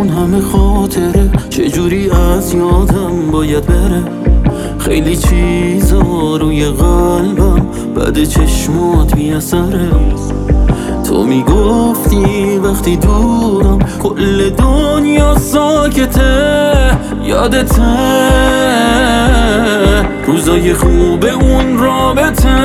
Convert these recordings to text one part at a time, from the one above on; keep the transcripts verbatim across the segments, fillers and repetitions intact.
اون همه خاطره چجوری از یادم باید بره؟ خیلی چیزا روی قلبم بعد چشمات بی اثره. تو میگفتی وقتی دورم کل دنیا ساکته، یادته روزای خوب اون رابطه.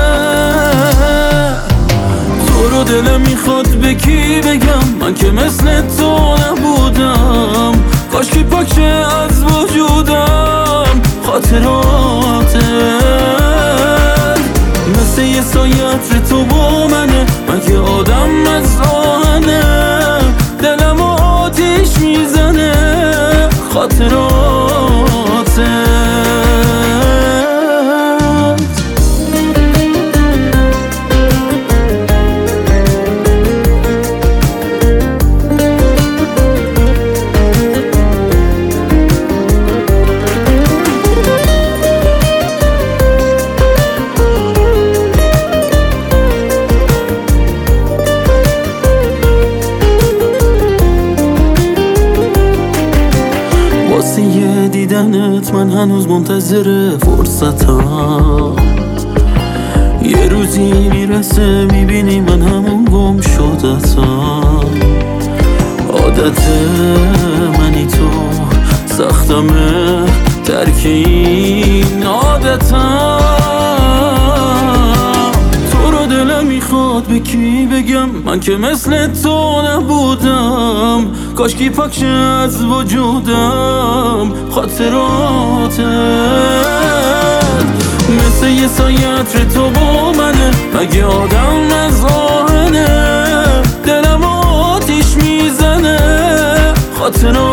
تو رو دلم میخواد به کی بگم، من که مثل تو نبودم. کاش که پاکشه از وجودم خاطراتت، مثل یه سایت تو با منه. من که آدم از آهنه، دلم آتیش میزنه خاطراتت. واسه یه دیدنت من هنوز منتظر فرصتم. یه روزی میرسه میبینی من همون گم شدتم. عادت منی تو، سختمه ترک این عادتم. تو رو دلم میخواد به کی بگم، من که مثل تو نبودم. کاش کی پاکشه از وجودم خاطراتت، مثل یه سایت تو با منه. مگه آدم از آهنه، دلم آتیش میزنه خاطراتت.